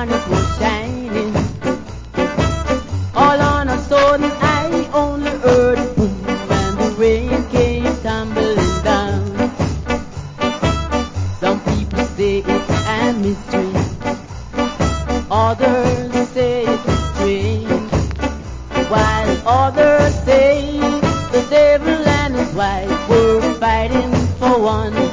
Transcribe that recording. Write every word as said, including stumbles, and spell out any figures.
sun it was shining. All on a sudden I only heard a boom and the rain came tumbling down. Some people say it's a mystery, others say it's strange, while others say the devil and his wife were fighting for one